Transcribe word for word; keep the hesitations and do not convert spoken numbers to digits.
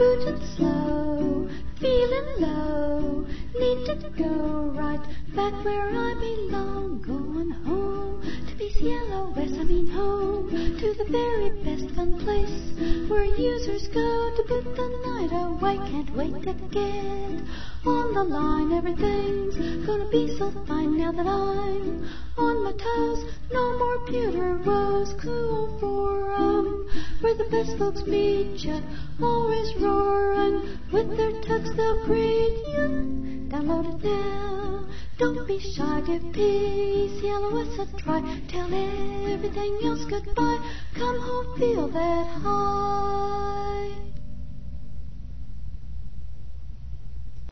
booting slow, feeling low, need to go right back where I belong, going home to P C L O S, I mean home to the very best fun place where users go to put the night away. Can't wait to get on the line, everything's gonna be so fine now that I'm on my toes. No more pewter woes, cool forum where the best folks meet ya, always roaring with their tugs, they'll greet you. Download it now, don't be shy, give P C L O S a try, tell everything else goodbye, come home, feel that high.